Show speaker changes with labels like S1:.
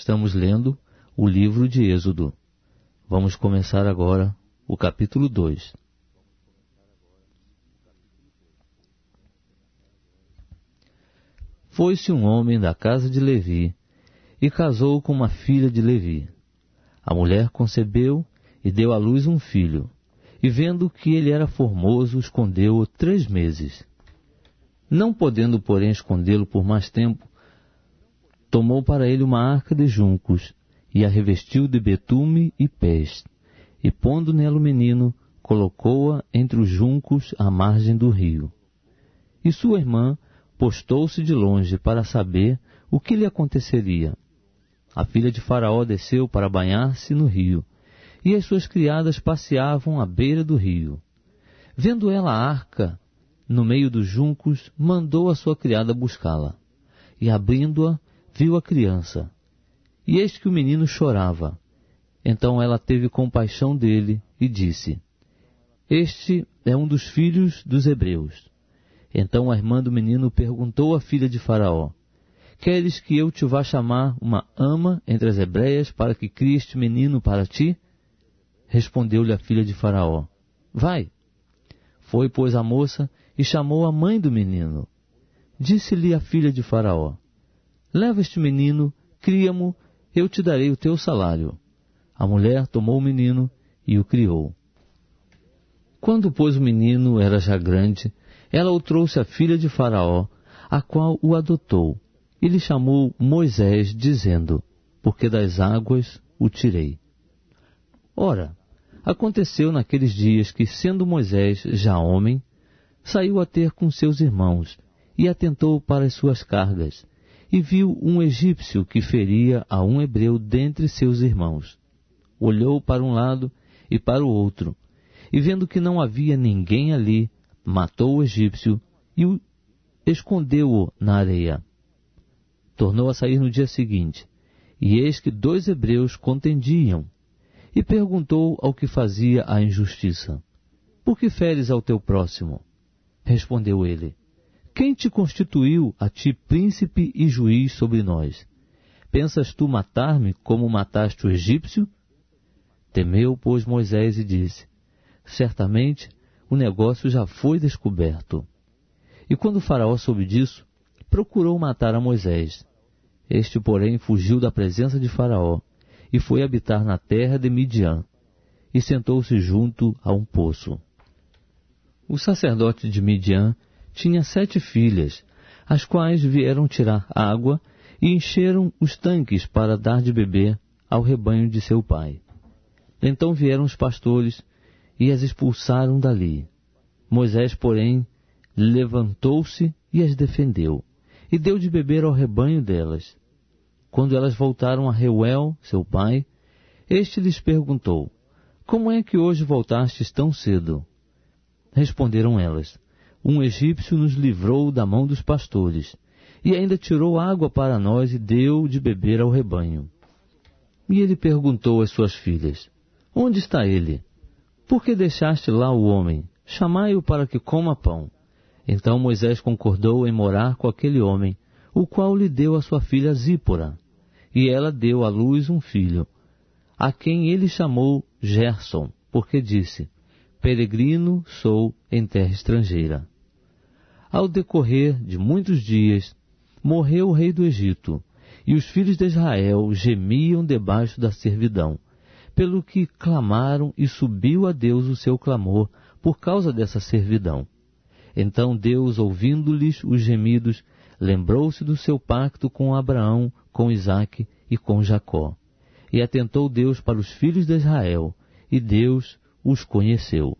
S1: Estamos lendo o livro de Êxodo. Vamos começar agora o capítulo 2. Foi-se um homem da casa de Levi e casou com uma filha de Levi. A mulher concebeu e deu à luz um filho, e vendo que ele era formoso, escondeu-o 3 meses. Não podendo, porém, escondê-lo por mais tempo, tomou para ele uma arca de juncos, e a revestiu de betume e pés, e pondo nela o menino, colocou-a entre os juncos à margem do rio. E sua irmã postou-se de longe para saber o que lhe aconteceria. A filha de Faraó desceu para banhar-se no rio, e as suas criadas passeavam à beira do rio. Vendo ela a arca no meio dos juncos, mandou a sua criada buscá-la. E abrindo-a, viu a criança. E eis que o menino chorava. Então ela teve compaixão dele e disse: Este é um dos filhos dos hebreus. Então a irmã do menino perguntou à filha de Faraó: Queres que eu te vá chamar uma ama entre as hebreias para que crie este menino para ti? Respondeu-lhe a filha de Faraó: Vai. Foi, pois, a moça e chamou a mãe do menino. Disse-lhe a filha de Faraó: Leva este menino, cria-mo, eu te darei o teu salário. A mulher tomou o menino e o criou. Quando, pois, o menino era já grande, ela o trouxe à filha de Faraó, a qual o adotou, e lhe chamou Moisés, dizendo: Porque das águas o tirei. Ora, aconteceu naqueles dias que, sendo Moisés já homem, saiu a ter com seus irmãos, e atentou para as suas cargas, e viu um egípcio que feria a um hebreu dentre seus irmãos. Olhou para um lado e para o outro, e vendo que não havia ninguém ali, matou o egípcio e escondeu-o na areia. Tornou a sair no dia seguinte, e eis que 2 hebreus contendiam, e perguntou ao que fazia a injustiça: Por que feres ao teu próximo? Respondeu ele: Quem te constituiu a ti príncipe e juiz sobre nós? Pensas tu matar-me como mataste o egípcio? Temeu, pois, Moisés e disse: Certamente o negócio já foi descoberto. E quando Faraó soube disso, procurou matar a Moisés. Este, porém, fugiu da presença de Faraó e foi habitar na terra de Midian, e sentou-se junto a um poço. O sacerdote de Midian tinha 7 filhas, as quais vieram tirar água e encheram os tanques para dar de beber ao rebanho de seu pai. Então vieram os pastores e as expulsaram dali. Moisés, porém, levantou-se e as defendeu, e deu de beber ao rebanho delas. Quando elas voltaram a Reuel, seu pai, este lhes perguntou: Como é que hoje voltastes tão cedo? Responderam elas: Um egípcio nos livrou da mão dos pastores, e ainda tirou água para nós e deu de beber ao rebanho. E ele perguntou às suas filhas: Onde está ele? Por que deixaste lá o homem? Chamai-o para que coma pão. Então Moisés concordou em morar com aquele homem, o qual lhe deu a sua filha Zípora. E ela deu à luz um filho, a quem ele chamou Gerson, porque disse: Peregrino sou em terra estrangeira. Ao decorrer de muitos dias, morreu o rei do Egito, e os filhos de Israel gemiam debaixo da servidão, pelo que clamaram, e subiu a Deus o seu clamor por causa dessa servidão. Então Deus, ouvindo-lhes os gemidos, lembrou-se do seu pacto com Abraão, com Isaque e com Jacó. E atentou Deus para os filhos de Israel, e Deus os conheceu.